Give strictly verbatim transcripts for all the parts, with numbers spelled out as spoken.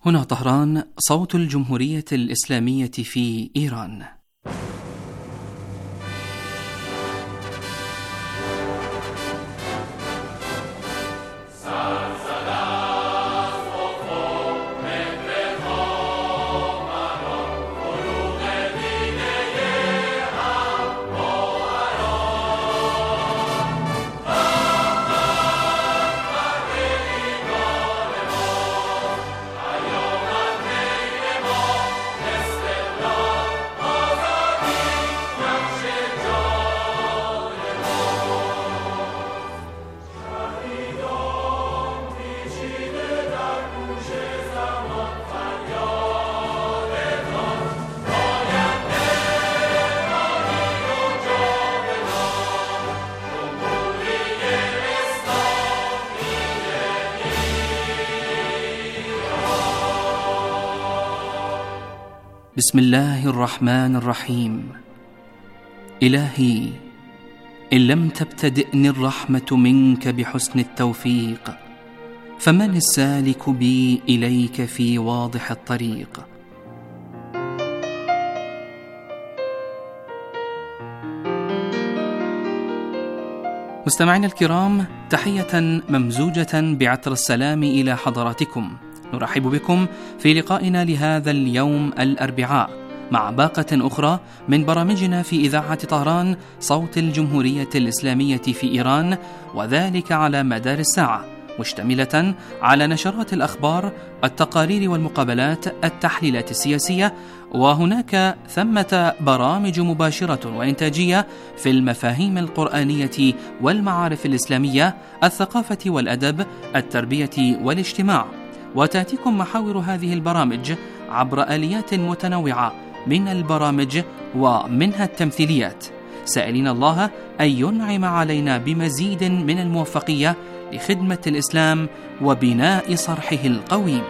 هنا طهران، صوت الجمهورية الإسلامية في إيران. بسم الله الرحمن الرحيم. إلهي، إن لم تبتدئني الرحمة منك بحسن التوفيق، فمن السالك بي إليك في واضح الطريق؟ مستمعينا الكرام، تحية ممزوجة بعطر السلام إلى حضراتكم. نرحب بكم في لقائنا لهذا اليوم الأربعاء مع باقة أخرى من برامجنا في إذاعة طهران، صوت الجمهورية الإسلامية في إيران، وذلك على مدار الساعة، مشتملة على نشرات الأخبار، التقارير والمقابلات، التحليلات السياسية، وهناك ثمة برامج مباشرة وإنتاجية في المفاهيم القرآنية والمعارف الإسلامية، الثقافة والأدب، التربية والاجتماع. وتأتيكم محاور هذه البرامج عبر آليات متنوعة من البرامج ومنها التمثيليات، سائلين الله أن ينعم علينا بمزيد من الموفقية لخدمة الإسلام وبناء صرحه القويم.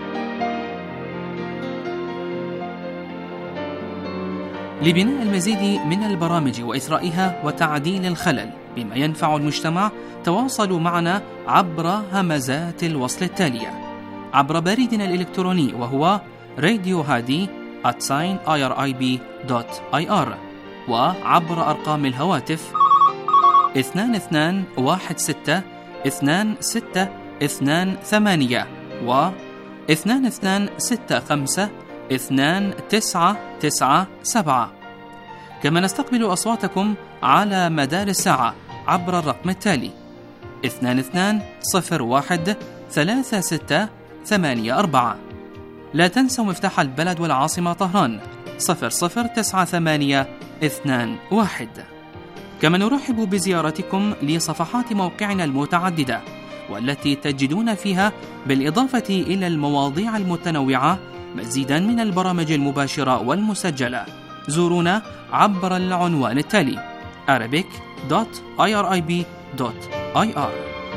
لبناء المزيد من البرامج وإثرائها وتعديل الخلل بما ينفع المجتمع، تواصلوا معنا عبر همزات الوصل التالية: عبر بريدنا الإلكتروني وهو راديو هادي آت آي آر آي بي دوت آي آر، وعبر أرقام الهواتف اثنان اثنان واحد ستة اثنان ستة اثنان ثمانية و اثنان اثنان ستة خمسة اثنان تسعة تسعة سبعة. كما نستقبل أصواتكم على مدار الساعة عبر الرقم التالي اثنان اثنان صفر واحد ثلاثة ستة ثمانية أربعة. لا تنسوا مفتاح البلد والعاصمة طهران صفر صفر تسعة ثمانية اثنان واحد. كما نرحب بزيارتكم لصفحات موقعنا المتعددة، والتي تجدون فيها بالإضافة إلى المواضيع المتنوعة مزيدا من البرامج المباشرة والمسجلة. زورونا عبر العنوان التالي arabic دوت آي آر آي بي دوت آي آر.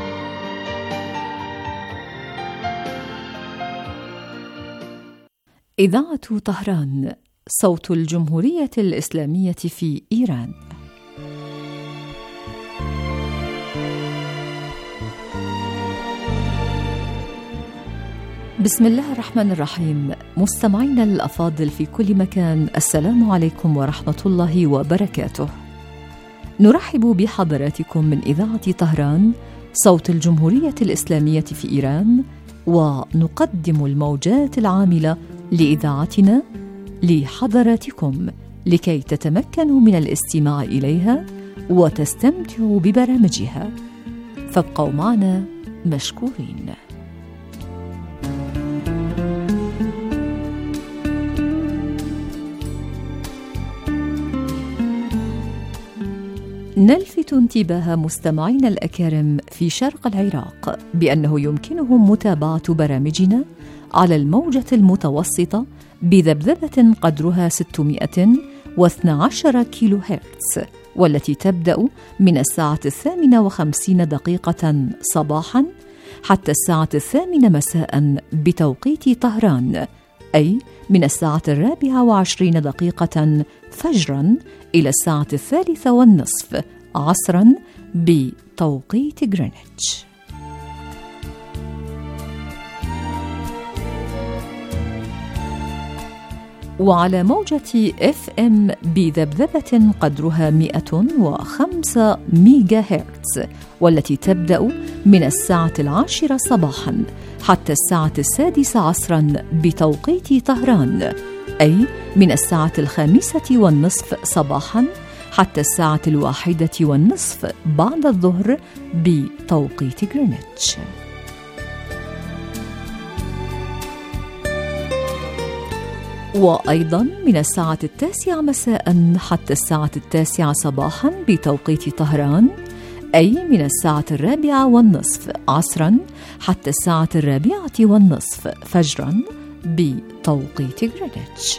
إذاعة طهران، صوت الجمهورية الإسلامية في إيران. بسم الله الرحمن الرحيم. مستمعينا الأفاضل في كل مكان، السلام عليكم ورحمة الله وبركاته. نرحب بحضراتكم من إذاعة طهران، صوت الجمهورية الإسلامية في إيران، ونقدم الموجات العاملة لإذاعتنا لحضراتكم لكي تتمكنوا من الاستماع إليها وتستمتعوا ببرامجها، فابقوا معنا مشكورين. نلفت انتباه مستمعينا الأكارم في شرق العراق بأنه يمكنهم متابعة برامجنا على الموجة المتوسطة بذبذبة قدرها ستمائة واثني عشر كيلو هرتز، والتي تبدأ من الساعة الثامنة وخمسين دقيقة صباحا حتى الساعة الثامنة مساء بتوقيت طهران، أي من الساعة الرابعة وعشرين دقيقة فجرا إلى الساعة الثالثة والنصف عصرا بتوقيت غرينتش. وعلى موجة إف إم بذبذبة قدرها مئة وخمسة ميجا هرتز، والتي تبدأ من الساعة العاشرة صباحاً حتى الساعة السادسة عصراً بتوقيت طهران، أي من الساعة الخامسة والنصف صباحاً حتى الساعة الواحدة والنصف بعد الظهر بتوقيت غرينتش. وأيضاً من الساعة التاسعة مساءً حتى الساعة التاسعة صباحاً بتوقيت طهران، أي من الساعة الرابعة والنصف عصراً حتى الساعة الرابعة والنصف فجراً بتوقيت غرينتش.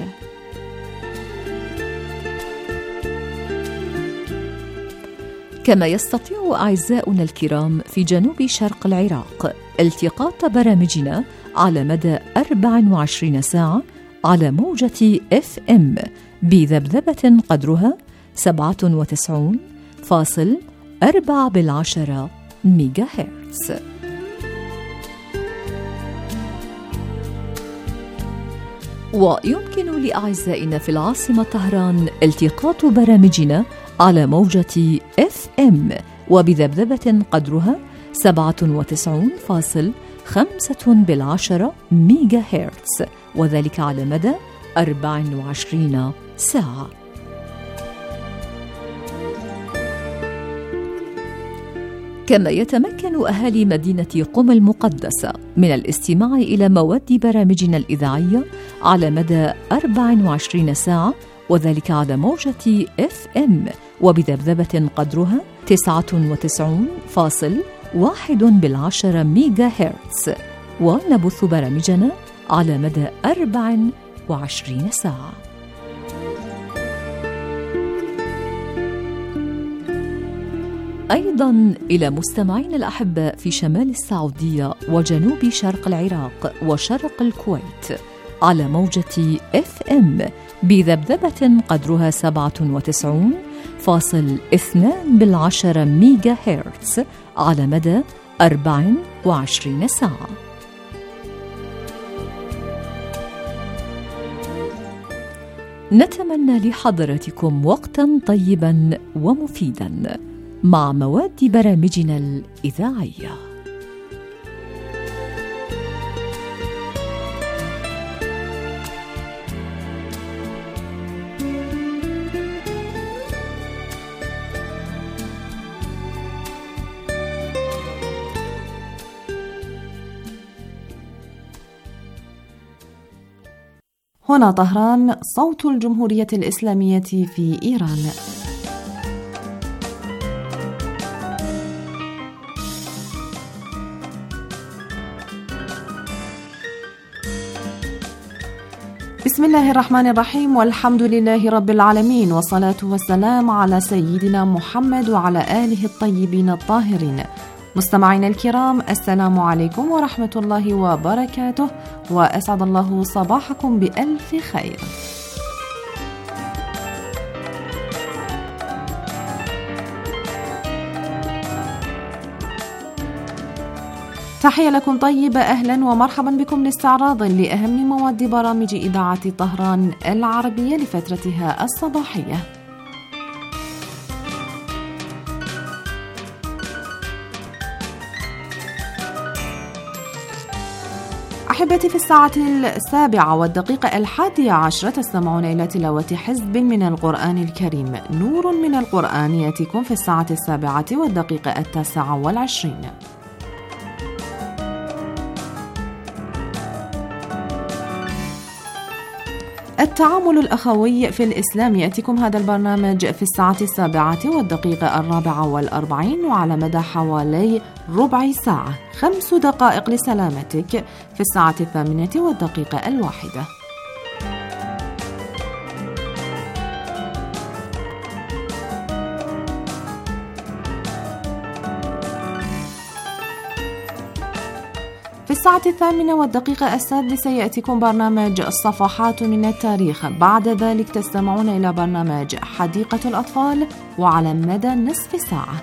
كما يستطيع أعزاؤنا الكرام في جنوب شرق العراق التقاط برامجنا على مدى أربع وعشرين ساعة على موجة إف إم بذبذبة قدرها سبعة وتسعين فاصل أربعة بالعشرة ميجا هرتز. ويمكن لأعزائنا في العاصمة طهران التقاط برامجنا على موجة إف إم وبذبذبة قدرها سبعة وتسعين فاصل خمسة بالعشرة ميجا هرتز، وذلك على مدى أربع وعشرين ساعة. كما يتمكن أهالي مدينة قم المقدسة من الاستماع إلى مواد برامجنا الإذاعية على مدى أربع وعشرين ساعة، وذلك على موجة إف إم وبذبذبة قدرها تسعة وتسعين فاصل واحد بالعشرة ميجا هرتز، ونبث برامجنا على مدى أربع وعشرين ساعة. أيضاً إلى مستمعين الأحباء في شمال السعودية وجنوب شرق العراق وشرق الكويت على موجة إف إم بذبذبة قدرها سبعة وتسعين فاصل اثنان بالعشرة ميجا هرتز على مدى أربع وعشرين ساعة. نتمنى لحضراتكم وقتاً طيباً ومفيداً مع مواد برامجنا الإذاعية. هنا طهران، صوت الجمهورية الإسلامية في إيران. بسم الله الرحمن الرحيم، والحمد لله رب العالمين، والصلاة والسلام على سيدنا محمد وعلى آله الطيبين الطاهرين. مستمعينا الكرام، السلام عليكم ورحمة الله وبركاته، وأسعد الله صباحكم بألف خير. تحية لكم طيبة، أهلا ومرحبا بكم لاستعراض لأهم مواد برامج إذاعة طهران العربية لفترتها الصباحية. أحبتي، في الساعة السابعة والدقيقة الحادية عشرة تستمعون إلى تلاوة حزب من القرآن الكريم. نور من القرآن يأتيكم في الساعة السابعة والدقيقة التاسعة والعشرين. التعامل الأخوي في الإسلام يأتيكم هذا البرنامج في الساعة السابعة والدقيقة الرابعة والأربعين، وعلى مدى حوالي ربع ساعة. خمس دقائق لسلامتك في الساعة الثامنة والدقيقة الواحدة. في الساعة الثامنة والدقيقة السادسة يأتيكم برنامج صفحات من التاريخ. بعد ذلك تستمعون إلى برنامج حديقة الأطفال، وعلى مدى نصف ساعة.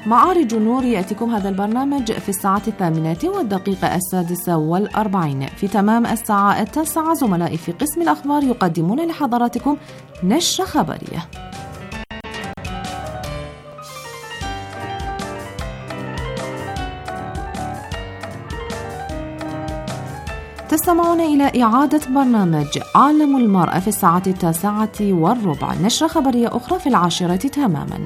معارج النور يأتيكم هذا البرنامج في الساعة الثامنة والدقيقة السادسة والأربعين. في تمام الساعة التاسعة زملائي في قسم الأخبار يقدمون لحضراتكم نشرة خبرية. تستمعون إلى إعادة برنامج عالم المرأة في الساعة التاسعة والربع. نشرة خبرية أخرى في العاشرة تماما.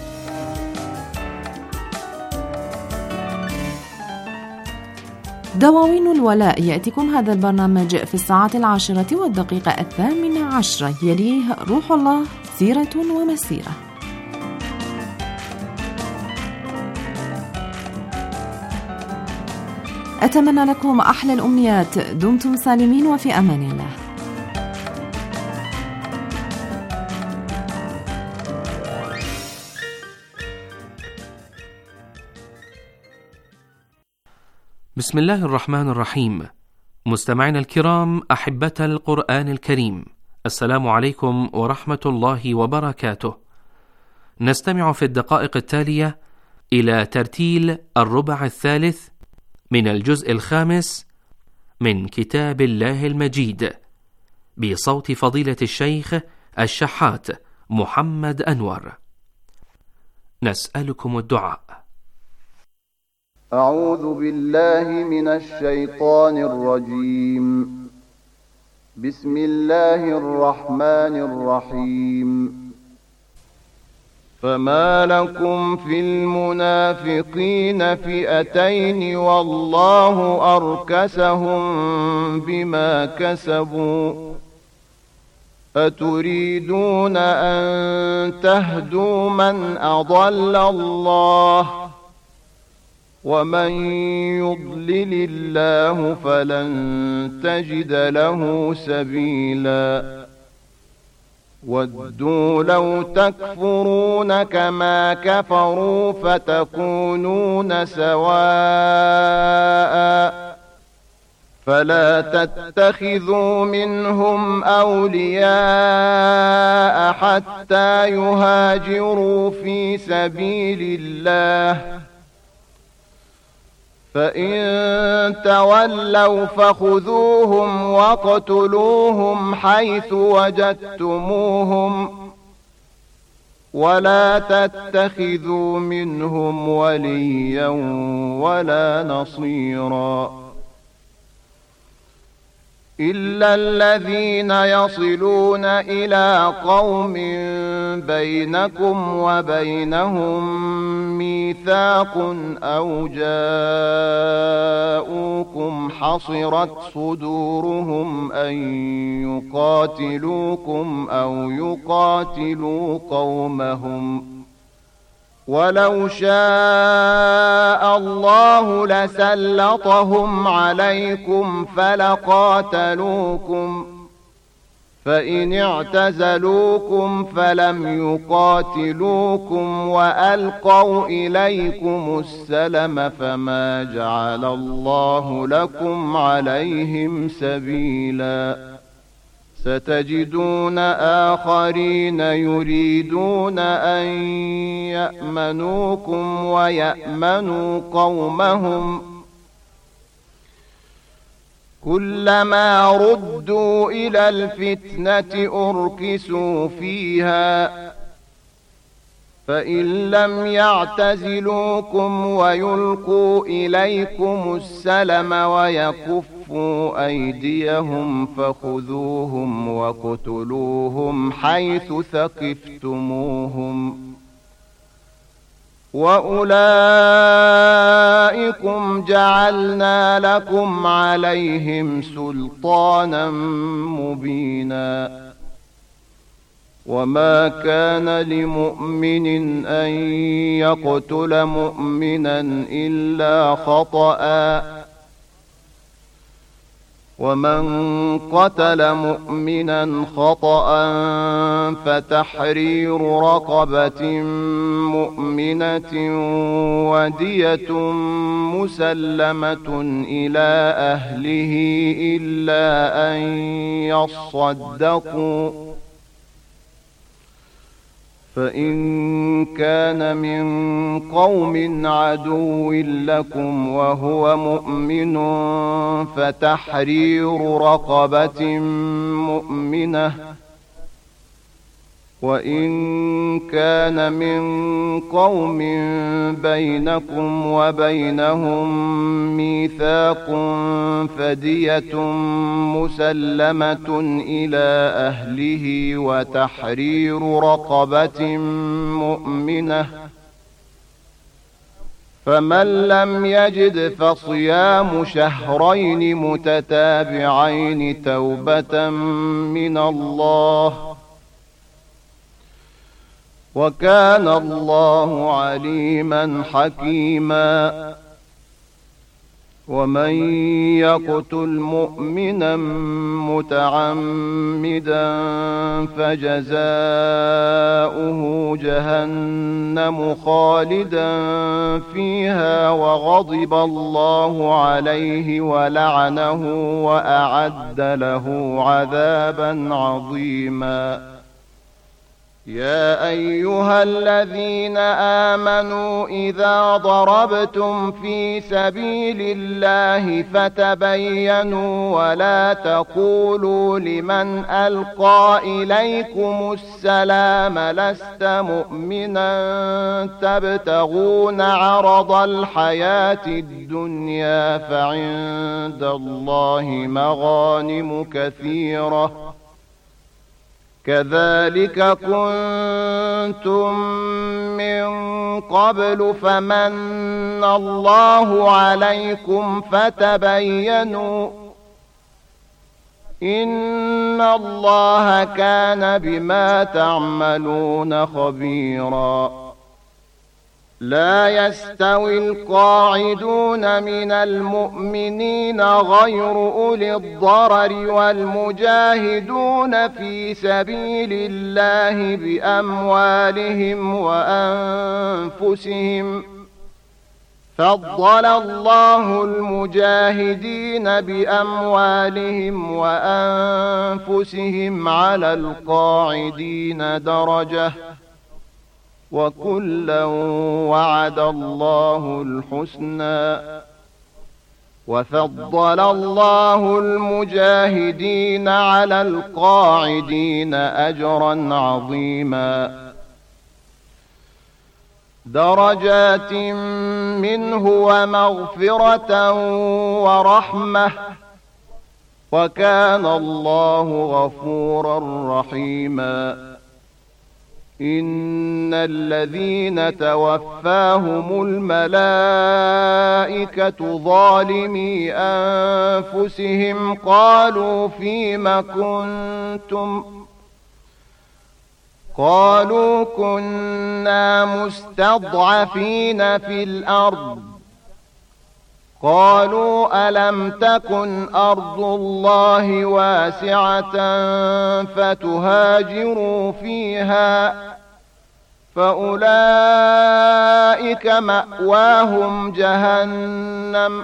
دواوين الولاء يأتيكم هذا البرنامج في الساعة العاشرة والدقيقة الثامنة عشرة. يليه روح الله سيرة ومسيرة. أتمنى لكم أحلى الأمنيات. دمتم سالمين وفي أمان الله. بسم الله الرحمن الرحيم. مستمعينا الكرام أحبة القرآن الكريم، السلام عليكم ورحمة الله وبركاته. نستمع في الدقائق التالية إلى ترتيل الربع الثالث من الجزء الخامس من كتاب الله المجيد بصوت فضيلة الشيخ الشحات محمد أنور. نسألكم الدعاء. أعوذ بالله من الشيطان الرجيم. بسم الله الرحمن الرحيم. فما لكم في المنافقين فئتين والله أركسهم بما كسبوا أتريدون أن تهدوا من أضل الله ومن يضلل الله فلن تجد له سبيلا ودوا لو تكفرون كما كفروا فتكونون سواء فلا تتخذوا منهم أولياء حتى يهاجروا في سبيل الله فإن تولوا فخذوهم واقتلوهم حيث وجدتموهم ولا تتخذوا منهم وليا ولا نصيرا إلا الذين يصلون إلى قوم بينكم وبينهم ميثاق أو جاءوكم حصرت صدورهم أن يقاتلوكم أو يقاتلوا قومهم ولو شاء الله لسلطهم عليكم فلقاتلوكم فإن اعتزلوكم فلم يقاتلوكم وألقوا إليكم السلم فما جعل الله لكم عليهم سبيلا ستجدون آخرين يريدون أن يأمنوكم ويأمنوا قومهم كلما ردوا إلى الفتنة أركسوا فيها فإن لم يعتزلوكم ويلقوا إليكم السلم ويكفوا أيديهم فخذوهم وقتلوهم حيث ثقفتموهم وأولئكم جعلنا لكم عليهم سلطانا مبينا وما كان لمؤمن أن يقتل مؤمنا إلا خطأ ومن قتل مؤمنا خطأ فتحرير رقبة مؤمنة ودية مسلمة إلى أهله إلا أن يصدقوا فإن كان من قوم عدو لكم وهو مؤمن فتحرير رقبة مؤمنة، وإن كان من قوم بينكم وبينهم ميثاق فدية مسلمة إلى أهله وتحرير رقبة مؤمنة، فمن لم يجد فصيام شهرين متتابعين توبة من الله، وكان الله عليما حكيما. ومن يقتل مؤمنا متعمدا فجزاؤه جهنم خالدا فيها وغضب الله عليه ولعنه وأعد له عذابا عظيما. يا أيها الذين آمنوا إذا ضربتم في سبيل الله فتبينوا ولا تقولوا لمن ألقى إليكم السلام لست مؤمنا تبتغون عرض الحياة الدنيا فعند الله مغانم كثيرة كذلك كنتم من قبل فمن الله عليكم فتبينوا إن الله كان بما تعملون خبيرا. لا يستوي القاعدون من المؤمنين غير أولي الضرر والمجاهدون في سبيل الله بأموالهم وأنفسهم، فضل الله المجاهدين بأموالهم وأنفسهم على القاعدين درجة، وكلا وعد الله الحسنى، وفضل الله المجاهدين على القاعدين أجرا عظيما. درجات منه ومغفرة ورحمة، وكان الله غفورا رحيما. إن الذين توفاهم الملائكة ظالمي أنفسهم قالوا فيم كنتم قالوا كنا مستضعفين في الأرض قالوا ألم تكن أرض الله واسعة فتهاجروا فيها فأولئك مأواهم جهنم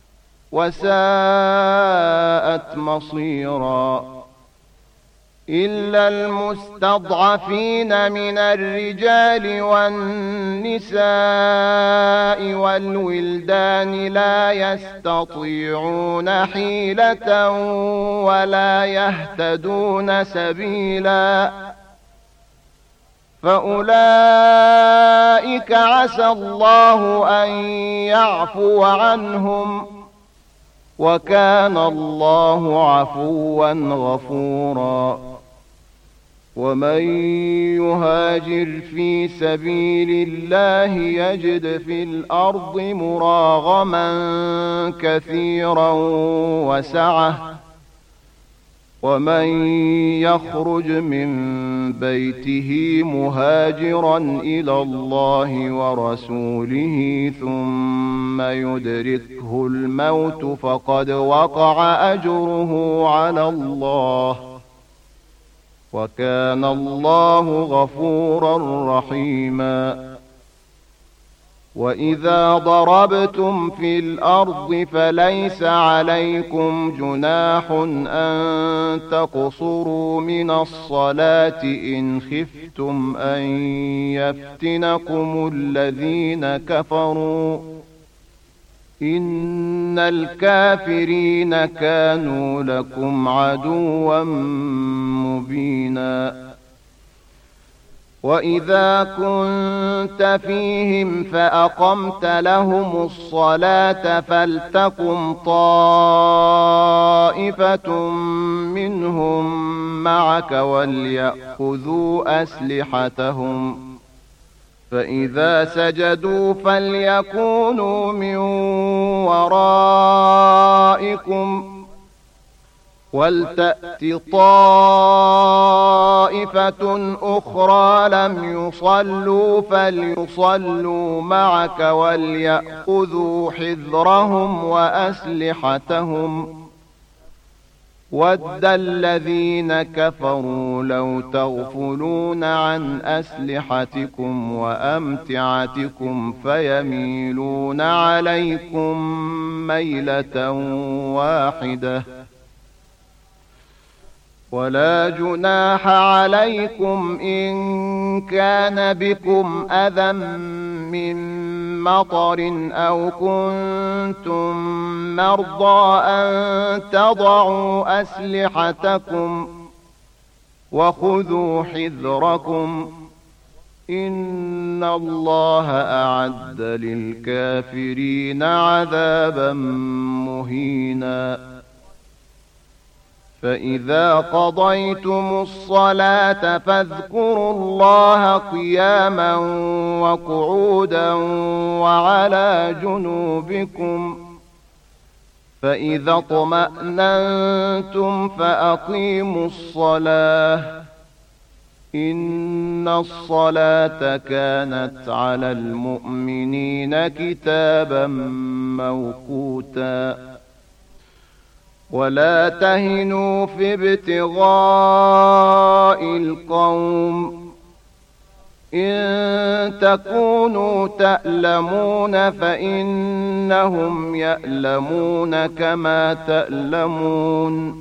وساءت مصيرا. إلا المستضعفين من الرجال والنساء والولدان لا يستطيعون حيلة ولا يهتدون سبيلا، فأولئك عسى الله أن يعفو عنهم، وكان الله عفوا غفورا. ومن يهاجر في سبيل الله يجد في الأرض مراغما كثيرا وسعة، ومن يخرج من بيته مهاجرا إلى الله ورسوله ثم يدركه الموت فقد وقع أجره على الله، وكان الله غفورا رحيما. وإذا ضربتم في الأرض فليس عليكم جناح أن تقصروا من الصلاة إن خفتم أن يفتنكم الذين كفروا إن الكافرين كانوا لكم عدوا مبينا وإذا كنت فيهم فأقمت لهم الصلاة فلتقم طائفة منهم معك وليأخذوا أسلحتهم فإذا سجدوا فليكونوا من ورائكم ولتأت طائفة أخرى لم يصلوا فليصلوا معك وليأخذوا حذرهم وأسلحتهم ود الذين كفروا لو تغفلون عن أسلحتكم وأمتعتكم فيميلون عليكم ميلة واحدة ولا جناح عليكم إن كان بكم أذى من مطر أو كنتم مرضى أن تضعوا أسلحتكم وخذوا حذركم إن الله أعد للكافرين عذابا مهينا فإذا قضيتم الصلاة فاذكروا الله قياما وقعودا وعلى جنوبكم فإذا اطمأننتم فأقيموا الصلاة إن الصلاة كانت على المؤمنين كتابا موقوتا ولا تهنوا في ابتغاء القوم إن تكونوا تألمون فإنهم يألمون كما تألمون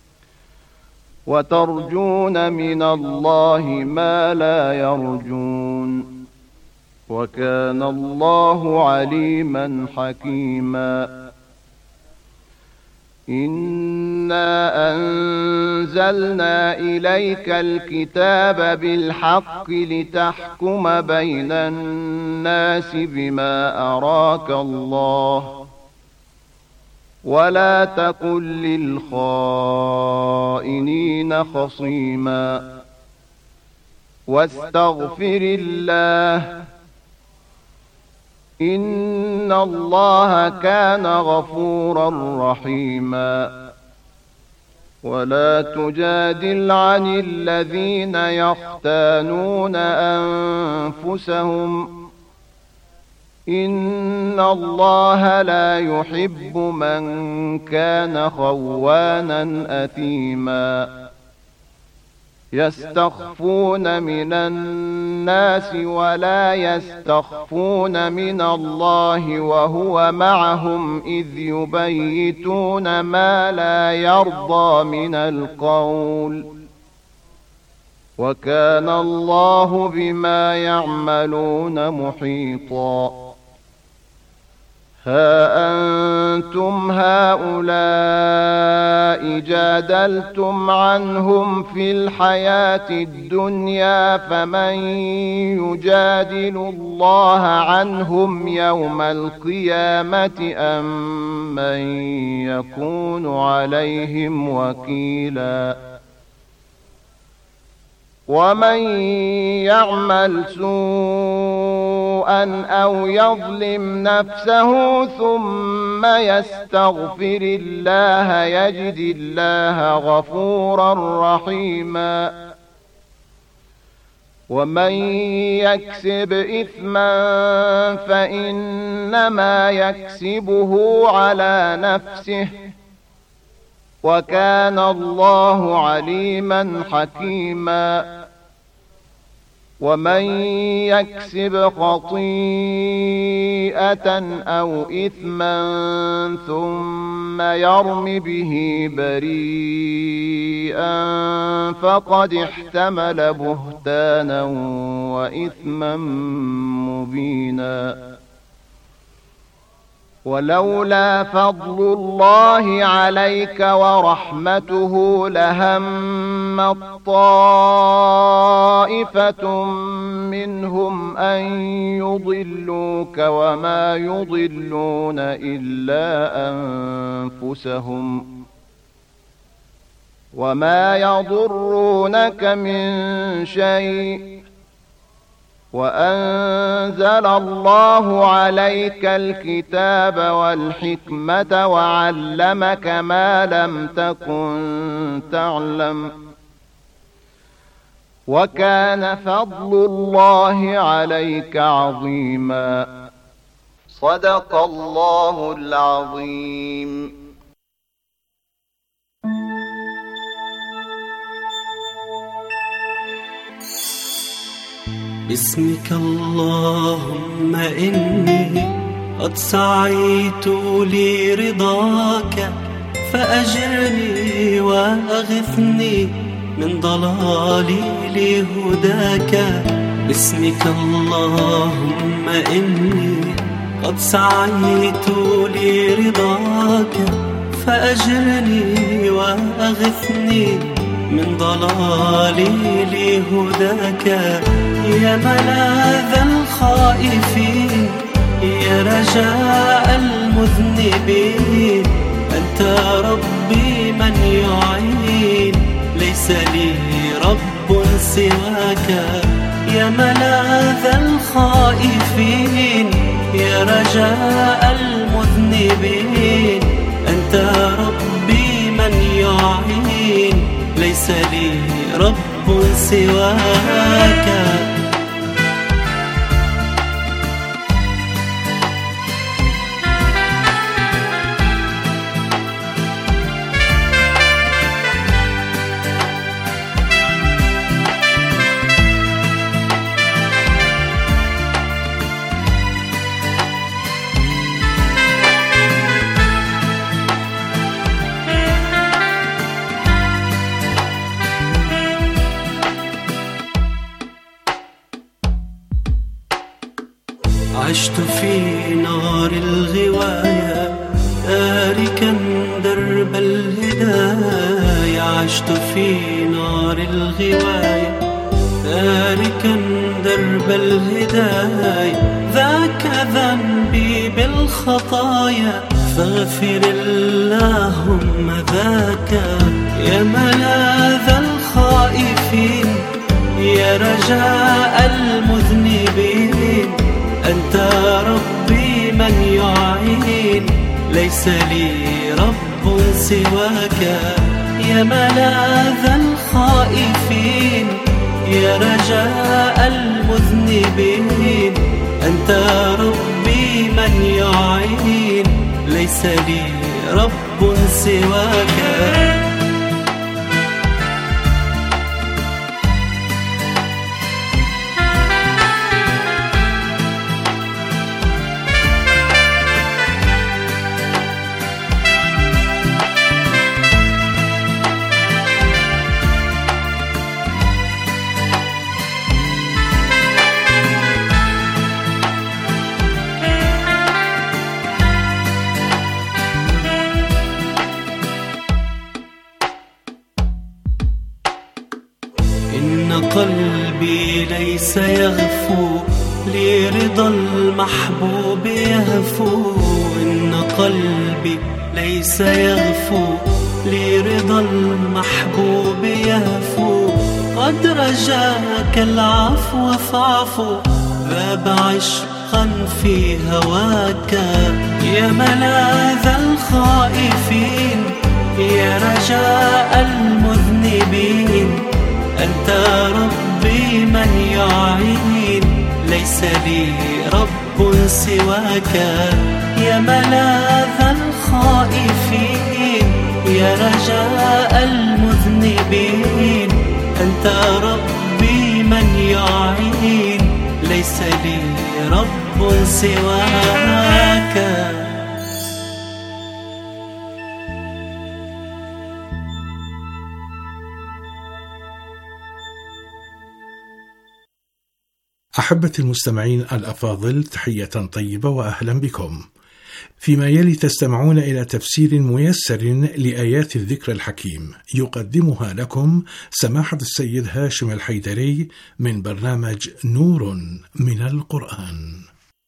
وترجون من الله ما لا يرجون وكان الله عليما حكيما إنا أنزلنا إليك الكتاب بالحق لتحكم بين الناس بما أراك الله ولا تكن للخائنين خصيما واستغفر الله إن الله كان غفورا رحيما ولا تجادل عن الذين يختانون أنفسهم إن الله لا يحب من كان خوانا أثيما يستخفون من الناس ولا يستخفون من الله وهو معهم إذ يبيتون ما لا يرضى من القول وكان الله بما يعملون محيطا ها أنتم هؤلاء جادلتم عنهم في الحياة الدنيا فمن يجادل الله عنهم يوم القيامة أم من يكون عليهم وكيلا ومن يعمل سوءا أو يظلم نفسه ثم يستغفر الله يجد الله غفورا رحيما ومن يكسب إثما فإنما يكسبه على نفسه وكان الله عليما حكيما ومن يكسب خطيئة أو إثما ثم يرم به بريئا فقد احتمل بهتانا وإثما مبينا. ولولا فضل الله عليك ورحمته لهم طائفة منهم أن يضلوك وما يضلون إلا أنفسهم وما يضرونك من شيء وأنزل الله عليك الكتاب والحكمة وعلمك ما لم تكن تعلم وكان فضل الله عليك عظيما. صدق الله العظيم. باسمك اللهم إني قد سعيت لرضاك فأجرني وأغثني من ضلالي لهداك. باسمك اللهم إني قد سعيت لرضاك فأجرني وأغثني من ضلالي لهداك. يا ملاذ الخائفين يا رجاء المذنبين أنت ربي من يعين ليس لي رب سواك. يا ملاذ الخائفين يا رجاء المذنبين أنت ربي من يعين ليس لي رب سواك. عشت في نار الغواية تاركا درب الهداية. عشت في نار الغواية تاركا درب الهداية. ذاك ذنبي بالخطايا فاغفر اللهم ذاك. يا ملاذ الخائفين يا رجاء المذنبين أنت ربي من يعين ليس لي رب سواك. يا ملاذ الخائفين يا رجاء المذنبين أنت ربي من يعين ليس لي رب سواك. إن قلبي ليس يغفو لرضا المحبوب يهفو. إن قلبي ليس يغفو لرضا المحبوب يهفو. قد رجاك العفو فاعفو ذاب عشقا في هواك. يا ملاذ الخائفين يا رجاء المذنبين أنت ربي من يعين ليس لي رب سواك. يا ملاذ الخائفين يا رجاء المذنبين أنت ربي من يعين ليس لي رب سواك. أحبتي المستمعين الأفاضل، تحية طيبة وأهلا بكم. فيما يلي تستمعون إلى تفسير ميسر لآيات الذكر الحكيم، يقدمها لكم سماحة السيد هاشم الحيدري من برنامج نور من القرآن.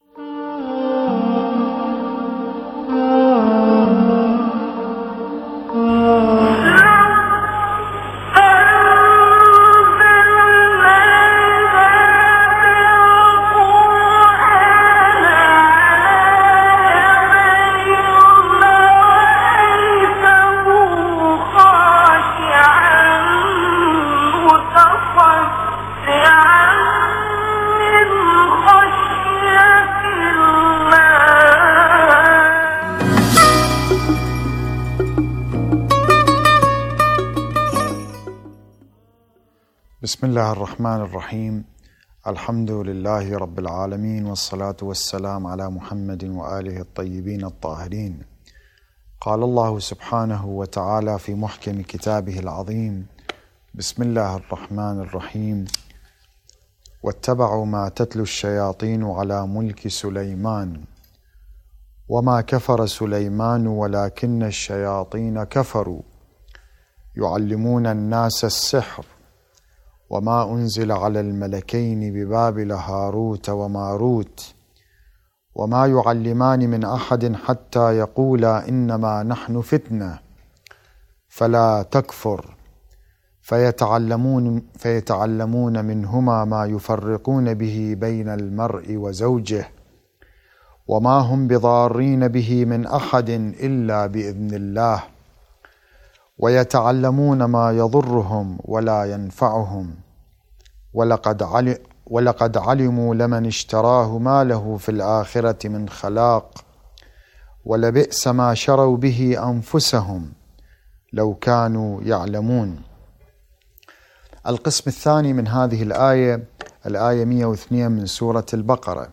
بسم الله الرحمن الرحيم. الحمد لله رب العالمين، والصلاة والسلام على محمد وآله الطيبين الطاهرين. قال الله سبحانه وتعالى في محكم كتابه العظيم: بسم الله الرحمن الرحيم. واتبعوا ما تتلو الشياطين على ملك سليمان وما كفر سليمان ولكن الشياطين كفروا يعلمون الناس السحر وما أنزل على الملكين ببابل هاروت وماروت وما يعلمان من أحد حتى يقولا إنما نحن فتنة فلا تكفر فيتعلمون, فيتعلمون منهما ما يفرقون به بين المرء وزوجه وما هم بضارين به من أحد إلا بإذن الله ويتعلمون ما يضرهم ولا ينفعهم ولقد, علم ولقد علموا لمن اشتراه ما له في الآخرة من خلاق ولبئس ما شروا به أنفسهم لو كانوا يعلمون. القسم الثاني من هذه الآية، الآية مئة واثنين من سورة البقرة.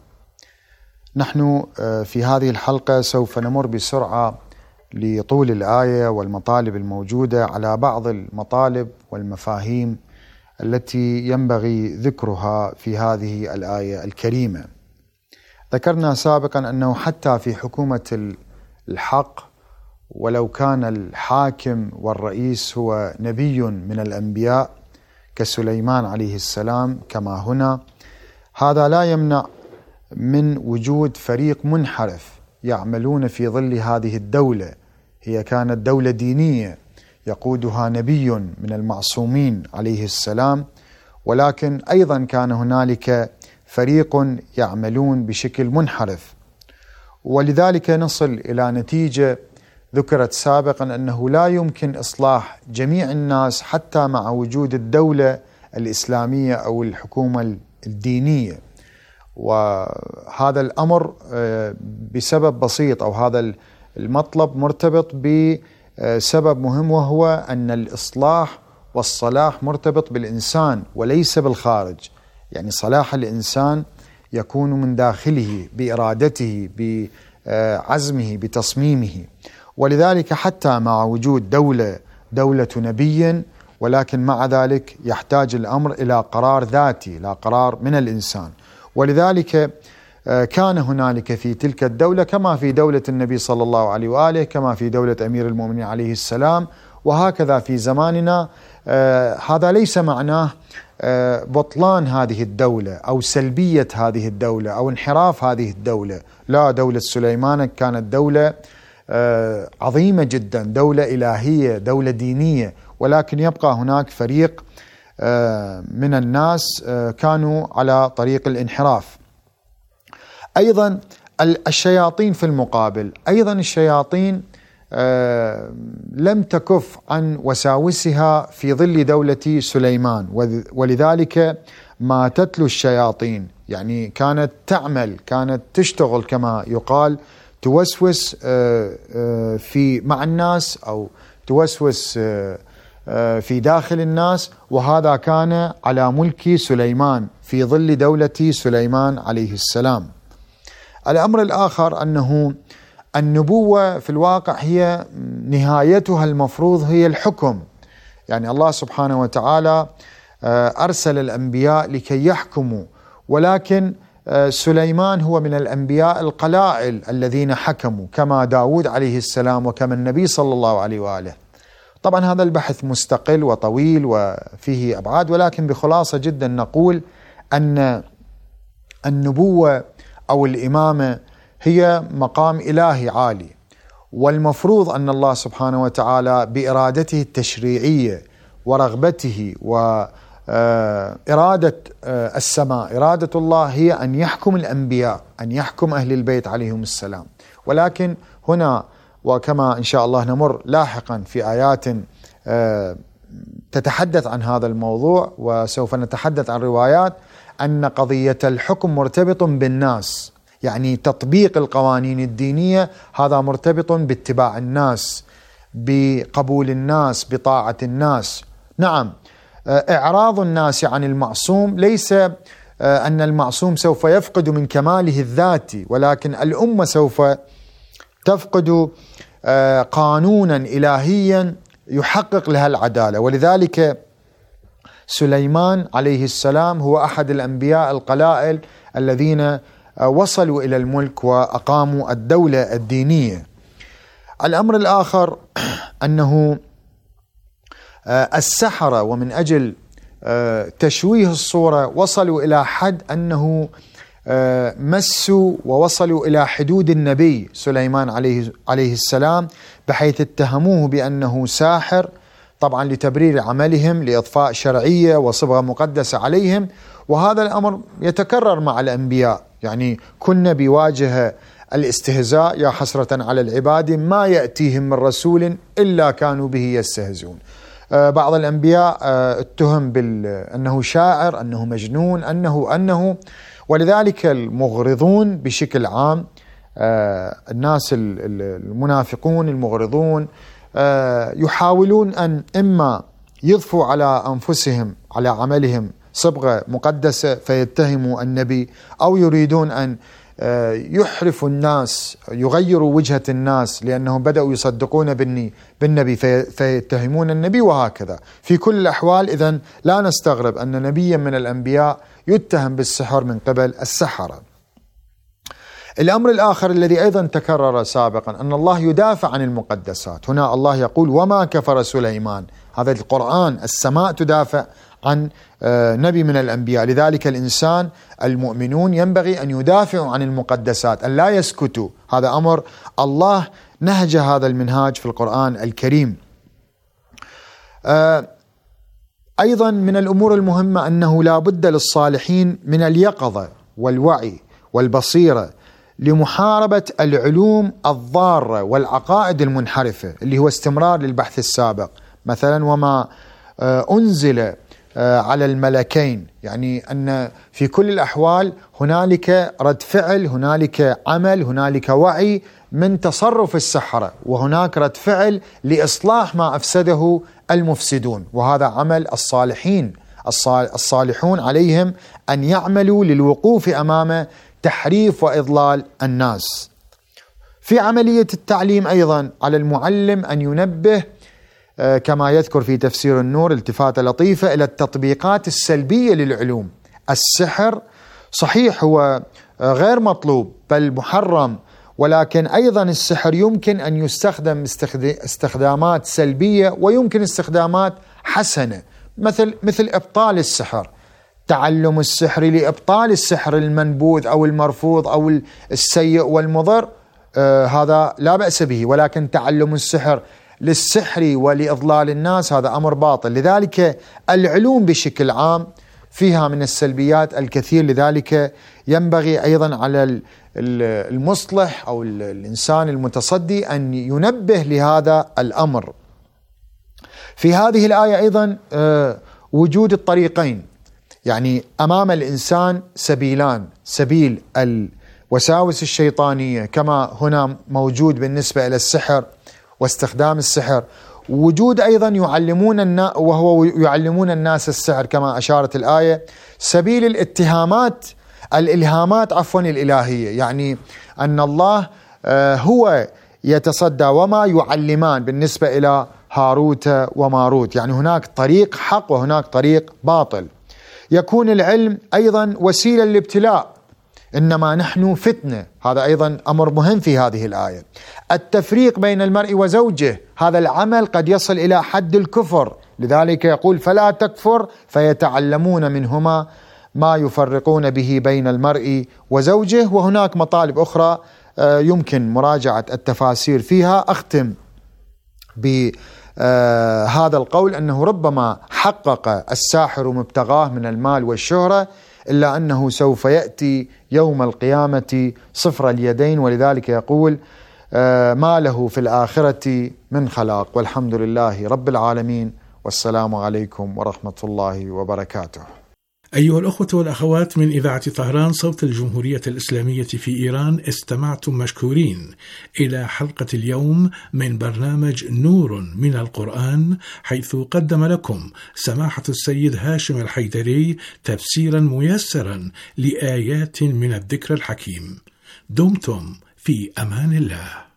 نحن في هذه الحلقة سوف نمر بسرعة لطول الآية والمطالب الموجودة على بعض المطالب والمفاهيم التي ينبغي ذكرها في هذه الآية الكريمة. ذكرنا سابقا أنه حتى في حكومة الحق، ولو كان الحاكم والرئيس هو نبي من الأنبياء كسليمان عليه السلام كما هنا، هذا لا يمنع من وجود فريق منحرف يعملون في ظل هذه الدولة. هي كانت دولة دينية يقودها نبي من المعصومين عليه السلام، ولكن أيضا كان هنالك فريق يعملون بشكل منحرف، ولذلك نصل إلى نتيجة ذكرت سابقا أنه لا يمكن إصلاح جميع الناس حتى مع وجود الدولة الإسلامية أو الحكومة الدينية. وهذا الأمر بسبب بسيط، أو هذا المطلب مرتبط بسبب مهم، وهو أن الإصلاح والصلاح مرتبط بالإنسان وليس بالخارج. يعني صلاح الإنسان يكون من داخله بإرادته بعزمه بتصميمه. ولذلك حتى مع وجود دولة دولة نبي، ولكن مع ذلك يحتاج الأمر إلى قرار ذاتي، لا قرار من الإنسان. ولذلك كان هنالك في تلك الدولة كما في دولة النبي صلى الله عليه وآله، كما في دولة أمير المؤمنين عليه السلام، وهكذا في زماننا. هذا ليس معناه بطلان هذه الدولة أو سلبية هذه الدولة أو انحراف هذه الدولة. لا، دولة سليمان كانت دولة عظيمة جدا، دولة إلهية، دولة دينية، ولكن يبقى هناك فريق من الناس كانوا على طريق الانحراف. أيضا الشياطين في المقابل، أيضا الشياطين لم تكف عن وساوسها في ظل دولة سليمان، ولذلك ما تتلو الشياطين يعني كانت تعمل، كانت تشتغل كما يقال، توسوس في مع الناس أو توسوس في داخل الناس، وهذا كان على ملك سليمان في ظل دولة سليمان عليه السلام. الأمر الآخر أنه النبوة في الواقع هي نهايتها المفروض هي الحكم، يعني الله سبحانه وتعالى أرسل الأنبياء لكي يحكموا، ولكن سليمان هو من الأنبياء القلائل الذين حكموا كما داود عليه السلام وكما النبي صلى الله عليه وآله. طبعا هذا البحث مستقل وطويل وفيه أبعاد، ولكن بخلاصة جدا نقول أن النبوة أو الإمامة هي مقام إلهي عالي، والمفروض أن الله سبحانه وتعالى بإرادته التشريعية ورغبته وإرادة السماء، إرادة الله هي أن يحكم الأنبياء، أن يحكم أهل البيت عليهم السلام. ولكن هنا وكما إن شاء الله نمر لاحقا في آيات تتحدث عن هذا الموضوع، وسوف نتحدث عن روايات، أن قضية الحكم مرتبط بالناس، يعني تطبيق القوانين الدينية هذا مرتبط باتباع الناس، بقبول الناس، بطاعة الناس. نعم، إعراض الناس عن المعصوم ليس أن المعصوم سوف يفقد من كماله الذاتي، ولكن الأمة سوف تفقد قانونا إلهيا يحقق لها العدالة. ولذلك سليمان عليه السلام هو أحد الأنبياء القلائل الذين وصلوا إلى الملك وأقاموا الدولة الدينية. الأمر الآخر أنه السحرة ومن أجل تشويه الصورة وصلوا إلى حد أنه مسوا ووصلوا إلى حدود النبي سليمان عليه عليه السلام، بحيث اتهموه بأنه ساحر، طبعا لتبرير عملهم، لإضفاء شرعية وصبغة مقدسة عليهم. وهذا الأمر يتكرر مع الأنبياء، يعني كل نبي يواجه الاستهزاء، يا حسرة على العباد ما يأتيهم من رسول إلا كانوا به يستهزئون. بعض الأنبياء اتهم بأنه شاعر، أنه مجنون، أنه أنه ولذلك المغرضون بشكل عام، الناس المنافقون المغرضون يحاولون أن إما يضفوا على أنفسهم على عملهم صبغة مقدسة فيتهموا النبي، أو يريدون أن يحرفوا الناس، يغيروا وجهة الناس لأنهم بدأوا يصدقون بالنبي فيتهمون النبي، وهكذا. في كل الأحوال إذن لا نستغرب أن نبيا من الأنبياء يتهم بالسحر من قبل السحرة. الأمر الآخر الذي أيضا تكرر سابقا أن الله يدافع عن المقدسات. هنا الله يقول وما كفر سليمان، هذا القرآن، السماء تدافع عن نبي من الأنبياء. لذلك الإنسان المؤمنون ينبغي أن يدافعوا عن المقدسات، أن لا يسكتوا. هذا أمر الله نهج هذا المنهاج في القرآن الكريم. أيضا من الأمور المهمة أنه لا بد للصالحين من اليقظة والوعي والبصيرة لمحاربة العلوم الضارة والعقائد المنحرفة، اللي هو استمرار للبحث السابق. مثلا وما أنزل على الملكين، يعني أن في كل الأحوال هنالك رد فعل، هنالك عمل، هنالك وعي من تصرف السحرة، وهناك رد فعل لإصلاح ما أفسده المفسدون، وهذا عمل الصالحين. الصالحون عليهم أن يعملوا للوقوف أمام تحريف وإضلال الناس. في عملية التعليم أيضا على المعلم أن ينبه كما يذكر في تفسير النور التفاتة لطيفة إلى التطبيقات السلبية للعلوم. السحر صحيح هو غير مطلوب بل محرم، ولكن أيضا السحر يمكن أن يستخدم استخدامات سلبية ويمكن استخدامات حسنة، مثل مثل إبطال السحر، تعلم السحر لإبطال السحر المنبوذ أو المرفوض أو السيء والمضر، آه هذا لا بأس به. ولكن تعلم السحر للسحر ولإضلال الناس هذا أمر باطل. لذلك العلوم بشكل عام فيها من السلبيات الكثير، لذلك ينبغي أيضا على المصلح أو الإنسان المتصدي أن ينبه لهذا الأمر. في هذه الآية أيضا آه وجود الطريقين، يعني أمام الإنسان سبيلان، سبيل الوساوس الشيطانية كما هنا موجود بالنسبة إلى السحر واستخدام السحر، وجود أيضا يعلمون الناس، وهو يعلمون الناس السحر كما أشارت الآية، سبيل الاتهامات الإلهامات عفوا الإلهية، يعني أن الله هو يتصدى وما يعلمان بالنسبة إلى هاروت وماروت، يعني هناك طريق حق وهناك طريق باطل. يكون العلم أيضا وسيلة للابتلاء، إنما نحن فتنة، هذا أيضا أمر مهم في هذه الآية. التفريق بين المرء وزوجه، هذا العمل قد يصل إلى حد الكفر، لذلك يقول فلا تكفر، فيتعلمون منهما ما يفرقون به بين المرء وزوجه. وهناك مطالب أخرى يمكن مراجعة التفاسير فيها. أختم بهذا القول أنه ربما حقق الساحر مبتغاه من المال والشهرة، إلا أنه سوف يأتي يوم القيامة صفر اليدين، ولذلك يقول ما له في الآخرة من خلاق. والحمد لله رب العالمين، والسلام عليكم ورحمة الله وبركاته. أيها الأخوة والأخوات من إذاعة طهران صوت الجمهورية الإسلامية في إيران، استمعتم مشكورين إلى حلقة اليوم من برنامج نور من القرآن، حيث قدم لكم سماحة السيد هاشم الحيدري تفسيرا ميسرا لآيات من الذكر الحكيم. دمتم في أمان الله.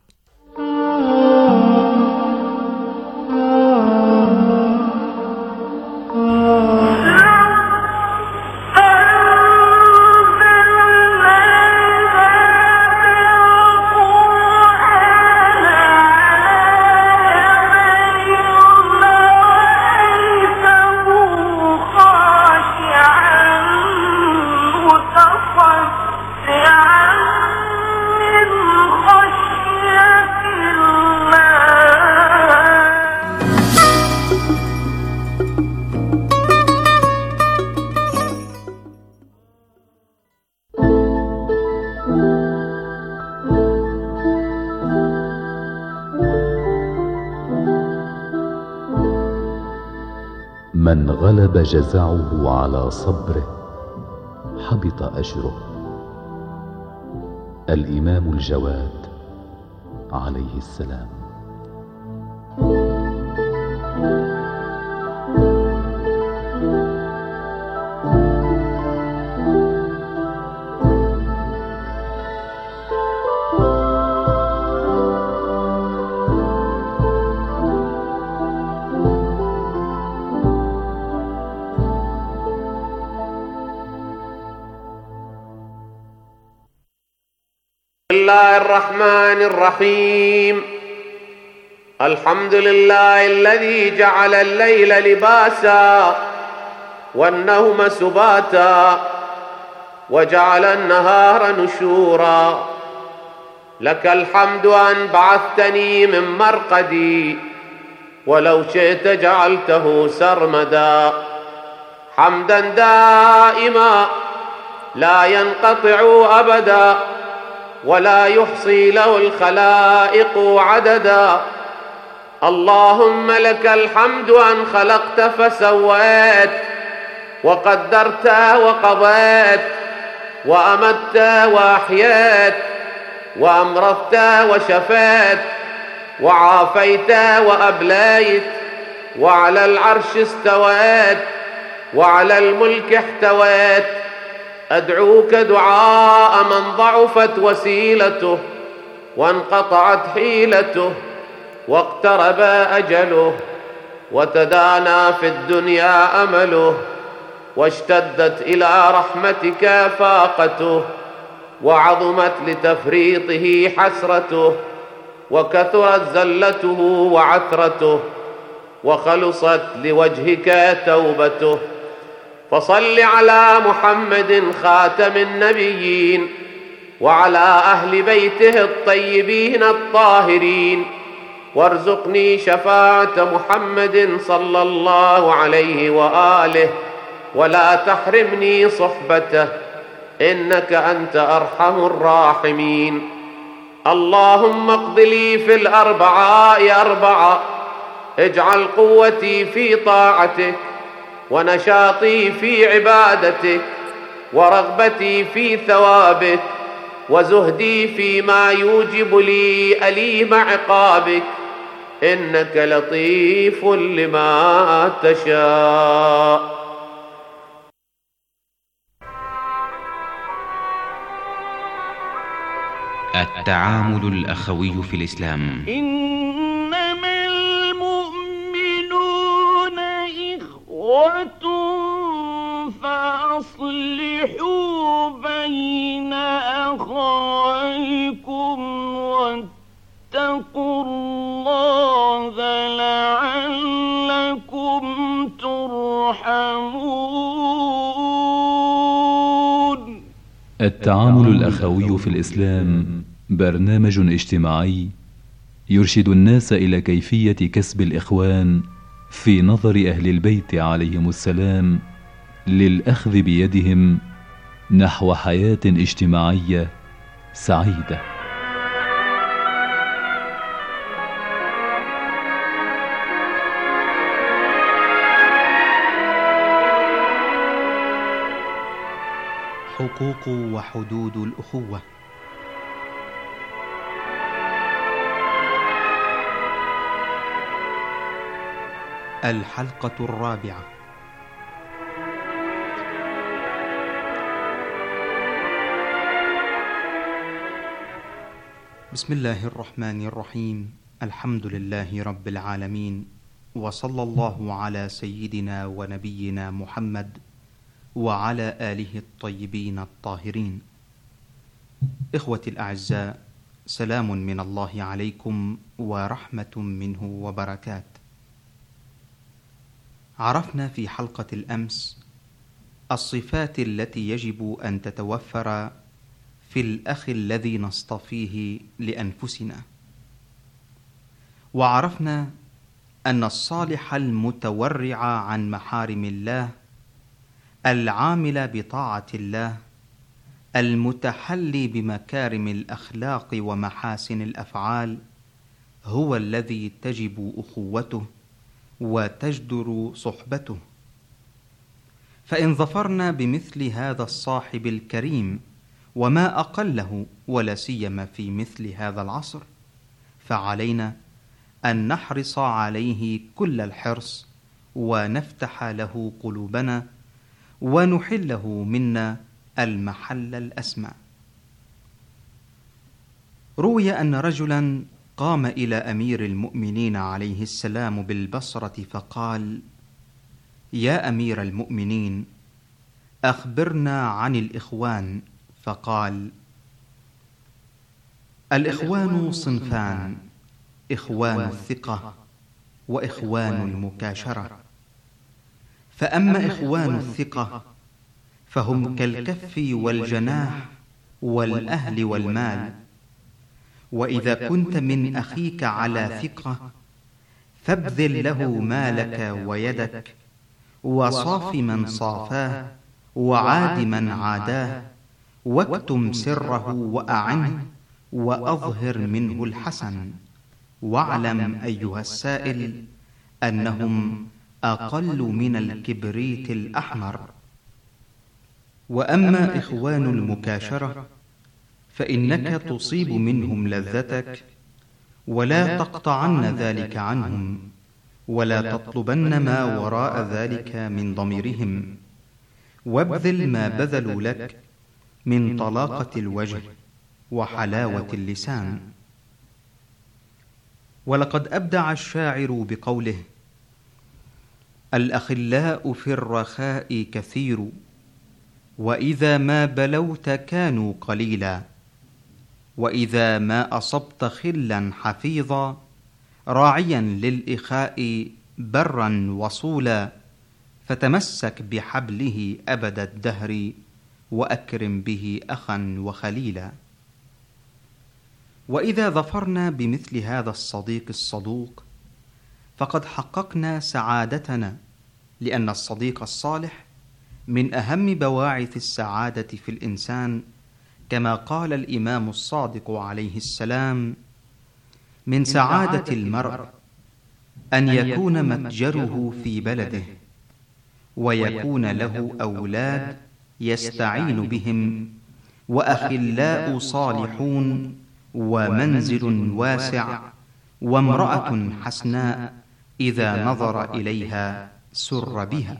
من غلب جزعه على صبره حبط أجره. الإمام الجواد عليه السلام. بسم الله الرحمن الرحيم. الحمد لله الذي جعل الليل لباسا والنوم سباتا وجعل النهار نشورا. لك الحمد أن بعثتني من مرقدي ولو شئت جعلته سرمدا. حمدا دائما لا ينقطع أبدا ولا يحصي له الخلائق عددا. اللهم لك الحمد أن خلقت فسويت وقدرت وقضيت وأمت وأحييت وأمرضت وشفيت وعافيت وأبليت وعلى العرش استويت وعلى الملك احتويت. أدعوك دعاء من ضعفت وسيلته وانقطعت حيلته واقترب أجله وتدانى في الدنيا أمله واشتدت إلى رحمتك فاقته وعظمت لتفريطه حسرته وكثرت زلته وعثرته وخلصت لوجهك توبته. فصل على محمد خاتم النبيين وعلى أهل بيته الطيبين الطاهرين، وارزقني شفاعة محمد صلى الله عليه وآله ولا تحرمني صحبته إنك أنت أرحم الراحمين. اللهم اقض لي في الأربعاء أربعة، اجعل قوتي في طاعتك ونشاطي في عبادتك ورغبتي في ثوابك وزهدي فيما يوجب لي أليم عقابك. إنك لطيف لما تشاء. التعامل الأخوي في الإسلام. إنما المؤمنون إخوة فأصلحوا بين أخويكم واتقوا الله لعلكم ترحمون. التعامل الأخوي في الإسلام برنامج اجتماعي يرشد الناس إلى كيفية كسب الإخوان في نظر أهل البيت عليهم السلام للأخذ بيدهم نحو حياة اجتماعية سعيدة. حقوق وحدود الأخوة. الحلقة الرابعة. بسم الله الرحمن الرحيم. الحمد لله رب العالمين، وصلى الله على سيدنا ونبينا محمد وعلى آله الطيبين الطاهرين. إخوتي الأعزاء، سلام من الله عليكم ورحمة منه وبركات. عرفنا في حلقة الأمس الصفات التي يجب أن تتوفر في الأخ الذي نصطفيه لأنفسنا، وعرفنا أن الصالح المتورع عن محارم الله، العامل بطاعة الله، المتحلي بمكارم الأخلاق ومحاسن الأفعال، هو الذي تجب أخوته وتجدر صحبته. فإن ظفرنا بمثل هذا الصاحب الكريم، وما أقله ولا سيما في مثل هذا العصر، فعلينا أن نحرص عليه كل الحرص، ونفتح له قلوبنا، ونحله منا المحل الأسمى. روي أن رجلا قام إلى أمير المؤمنين عليه السلام بالبصرة فقال: يا أمير المؤمنين، أخبرنا عن الإخوان. فقال: الإخوان صنفان، إخوان الثقة وإخوان المكاشرة. فأما إخوان الثقة فهم كالكف والجناح والأهل والمال، وإذا كنت من أخيك على ثقة فابذل له مالك ويدك، وصاف من صافاه وعاد من عاداه، واكتم سره وأعنه، وأظهر منه الحسن، واعلم أيها السائل أنهم أقل من الكبريت الأحمر. وأما إخوان المكاشرة فإنك تصيب منهم لذتك، ولا تقطعن ذلك عنهم، ولا تطلبن ما وراء ذلك من ضميرهم، وابذل ما بذلوا لك من طلاقة الوجه وحلاوة اللسان. ولقد أبدع الشاعر بقوله: الأخلاء في الرخاء كثير، وإذا ما بلوت كانوا قليلا، وإذا ما أصبت خلا حفيظا، راعيا للإخاء برا وصولا، فتمسك بحبله أبد الدهر، وأكرم به أخا وخليلا. وإذا ظفرنا بمثل هذا الصديق الصدوق فقد حققنا سعادتنا، لأن الصديق الصالح من أهم بواعث السعادة في الإنسان، كما قال الإمام الصادق عليه السلام: من سعادة المرء أن يكون متجره في بلده، ويكون له أولاد يستعين بهم، وأخلاء صالحون، ومنزل واسع، وامرأة حسناء إذا نظر إليها سر بها.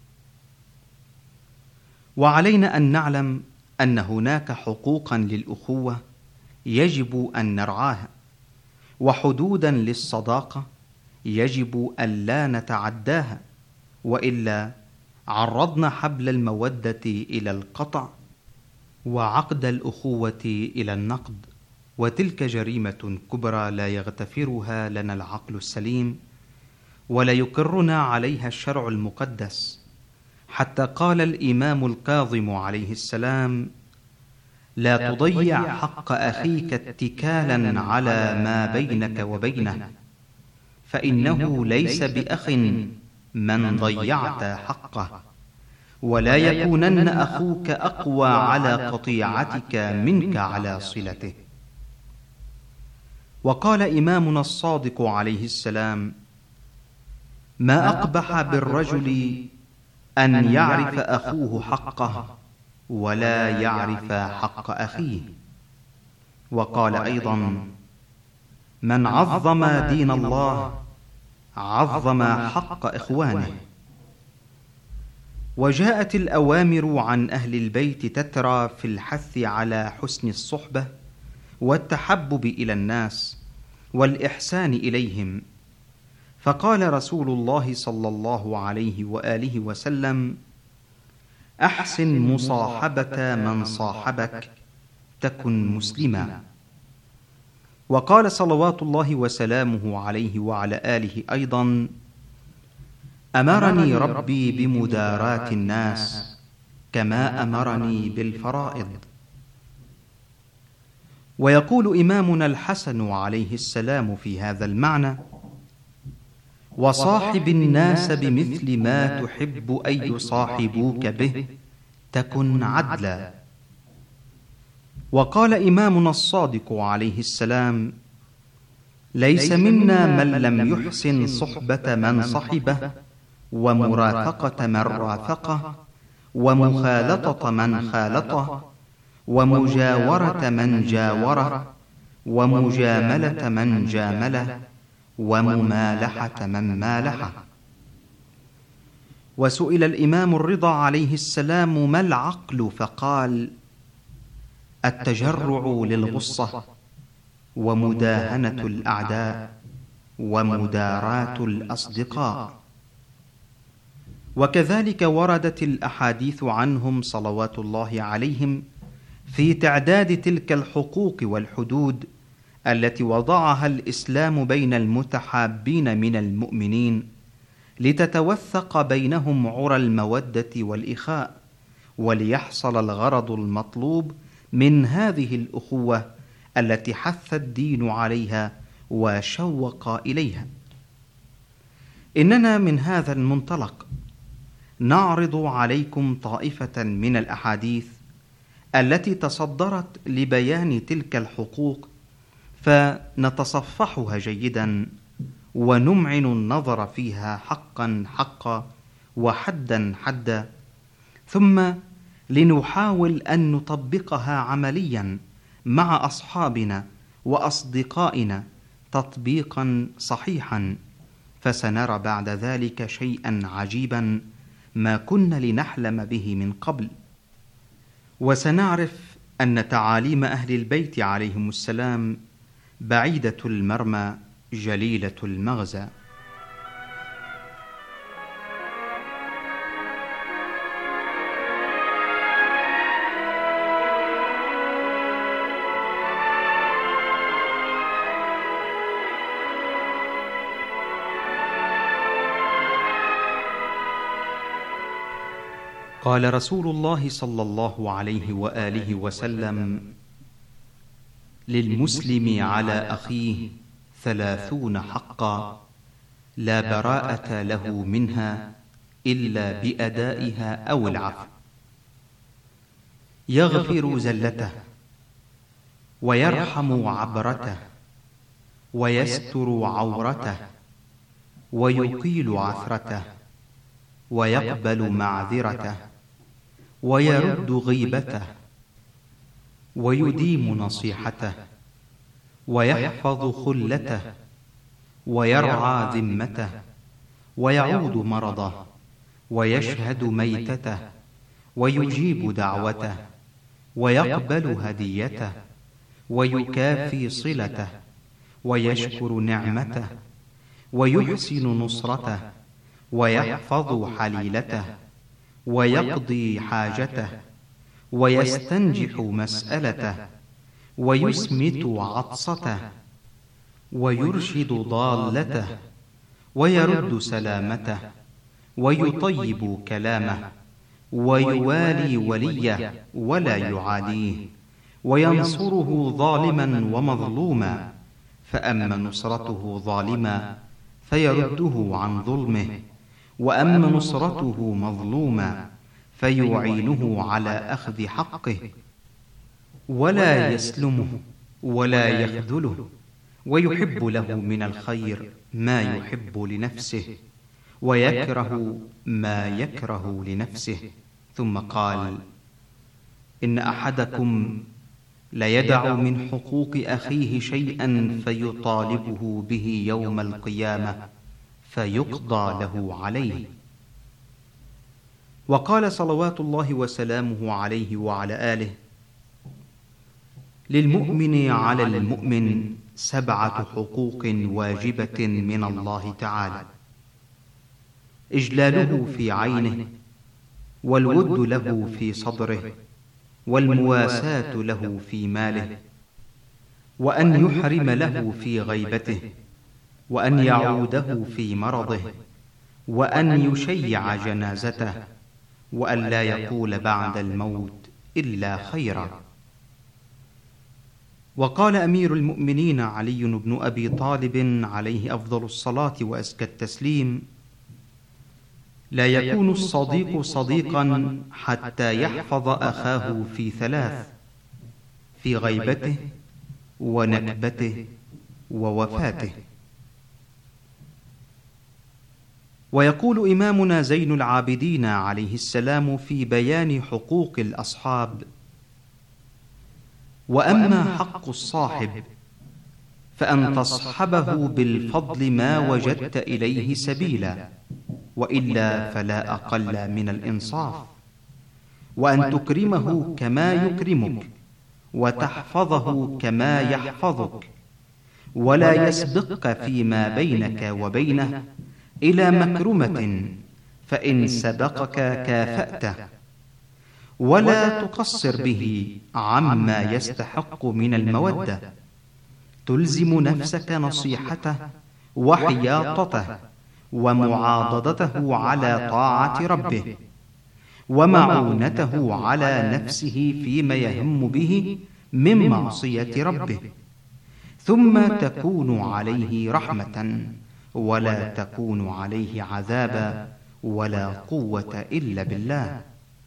وعلينا أن نعلم أن هناك حقوقا للأخوة يجب أن نرعاها، وحدودا للصداقة يجب أن لا نتعداها، وإلا عرضنا حبل المودة إلى القطع وعقد الأخوة إلى النقد، وتلك جريمة كبرى لا يغتفرها لنا العقل السليم ولا يقرنا عليها الشرع المقدس. حتى قال الإمام الكاظم عليه السلام: لا تضيع حق أخيك اتكالا على ما بينك وبينه، فإنه ليس بأخ من ضيعت حقه، ولا يكونن أخوك أقوى على قطيعتك منك على صلته. وقال إمامنا الصادق عليه السلام: ما أقبح بالرجل أن يعرف أخوه حقه ولا يعرف حق أخيه. وقال أيضا: من عظم دين الله عظم حق إخوانه. وجاءت الأوامر عن أهل البيت تترى في الحث على حسن الصحبة والتحبب إلى الناس والإحسان إليهم، فقال رسول الله صلى الله عليه وآله وسلم: أحسن مصاحبة من صاحبك تكن مسلما. وقال صلوات الله وسلامه عليه وعلى آله أيضا: أمرني ربي بمداراة الناس كما أمرني بالفرائض. ويقول إمامنا الحسن عليه السلام في هذا المعنى: وصاحب الناس بمثل ما تحب أن يصاحبوك به تكن عدلا. وقال إمامنا الصادق عليه السلام: ليس منا من لم يحسن صحبة من صحبه، ومرافقة من رافقه، ومخالطة من خالطه، ومجاورة من جاوره، ومجاملة من جامله، وممالحة من مالحه. وسئل الإمام الرضا عليه السلام: ما العقل؟ فقال: التجرع للغصة، ومداهنة الأعداء، ومداراة الأصدقاء. وكذلك وردت الأحاديث عنهم صلوات الله عليهم في تعداد تلك الحقوق والحدود التي وضعها الإسلام بين المتحابين من المؤمنين لتتوثق بينهم عرى المودة والإخاء، وليحصل الغرض المطلوب من هذه الأخوة التي حث الدين عليها وشوق إليها. إننا من هذا المنطلق نعرض عليكم طائفة من الأحاديث التي تصدرت لبيان تلك الحقوق، فنتصفحها جيدا ونمعن النظر فيها حقا حقا وحدا حدا، ثم لنحاول أن نطبقها عمليا مع أصحابنا وأصدقائنا تطبيقا صحيحا، فسنرى بعد ذلك شيئا عجيبا ما كنا لنحلم به من قبل. وسنعرف أن تعاليم أهل البيت عليهم السلام بعيدة المرمى جليلة المغزى. قال رسول الله صلى الله عليه وآله وسلم: للمسلم على أخيه ثلاثون حقا لا براءة له منها إلا بأدائها أو العفو: يغفر زلته، ويرحم عبرته، ويستر عورته، ويقيل عثرته، ويقبل معذرته، ويرد غيبته، ويديم نصيحته، ويحفظ خلته، ويرعى ذمته ويعود مرضه ويشهد ميتته ويجيب دعوته ويقبل هديته ويكافي صلته ويشكر نعمته ويحسن نصرته ويحفظ حليلته ويقضي حاجته ويستنجح مسألته ويسمت عطسته ويرشد ضالته ويرد سلامته ويطيب كلامه ويوالي وليه ولا يعاديه وينصره ظالما ومظلوما، فأما نصرته ظالما فيرده عن ظلمه، وأما نصرته مظلوما فيعينه على أخذ حقه، ولا يسلمه ولا يخذله، ويحب له من الخير ما يحب لنفسه ويكره ما يكره لنفسه. ثم قال: إن أحدكم ليدع من حقوق أخيه شيئا فيطالبه به يوم القيامة فيقضى له عليه. وقال صلوات الله وسلامه عليه وعلى آله: للمؤمن على المؤمن سبعة حقوق واجبة من الله تعالى: إجلاله في عينه، والود له في صدره، والمواساة له في ماله، وأن يحرم له في غيبته، وأن يعوده في مرضه، وأن يشيع جنازته، وأن لا يقول بعد الموت إلا خيرا. وقال أمير المؤمنين علي بن أبي طالب عليه أفضل الصلاة وأزكى التسليم: لا يكون الصديق صديقا حتى يحفظ أخاه في ثلاث: في غيبته ونكبته ووفاته. ويقول إمامنا زين العابدين عليه السلام في بيان حقوق الأصحاب: وأما حق الصاحب فأن تصحبه بالفضل ما وجدت إليه سبيلا، وإلا فلا أقل من الإنصاف، وأن تكرمه كما يكرمك، وتحفظه كما يحفظك، ولا يسبقك فيما بينك وبينه إلى مكرمة، فإن سبقك كافأته، ولا تقصر به عما يستحق من المودة، تلزم نفسك نصيحته وحياطته ومعاضدته على طاعة ربه، ومعونته على نفسه فيما يهم به من معصية ربه، ثم تكون عليه رحمة ولا تكون عليه عذابا، ولا قوة إلا بالله.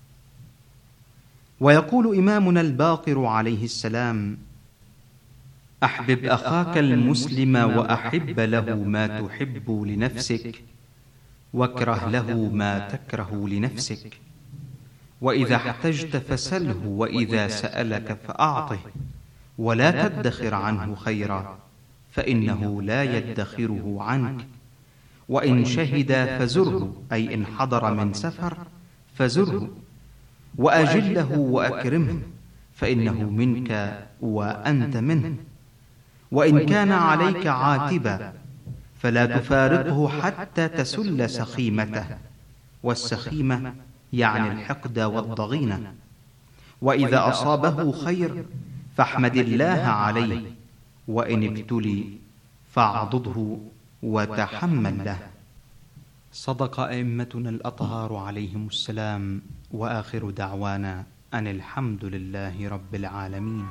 ويقول إمامنا الباقر عليه السلام: أحبب أخاك المسلم وأحب له ما تحب لنفسك، واكره له ما تكره لنفسك، وإذا احتجت فسله، وإذا سألك فأعطه، ولا تدخر عنه خيرا، فإنه لا يدخره عنك، وإن شهد فزره، أي إن حضر من سفر فزره، وأجله وأكرمه، فإنه منك وأنت منه، وإن كان عليك عاتبا فلا تفارقه حتى تسل سخيمته، والسخيمة يعني الحقد والضغينة. وإذا أصابه خير فاحمد الله عليه، وإن ابتلي فاعضده وتحمل له. صدق أئمتنا الأطهار عليهم السلام، وآخر دعوانا أن الحمد لله رب العالمين.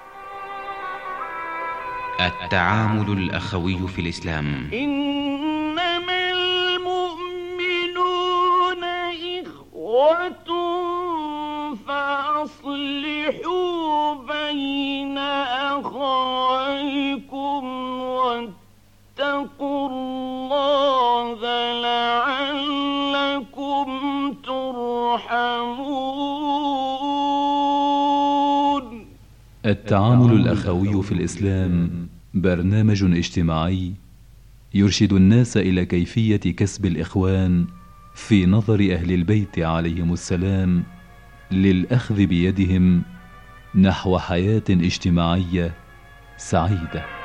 التعامل الأخوي في الإسلام. إنما المؤمنون إخوة فأصلحوا بين أخويكم واتقوا الله لعلكم ترحمون. التعامل الأخوي في الإسلام برنامج اجتماعي يرشد الناس إلى كيفية كسب الإخوان في نظر أهل البيت عليهم السلام للأخذ بيدهم نحو حياة اجتماعية سعيدة.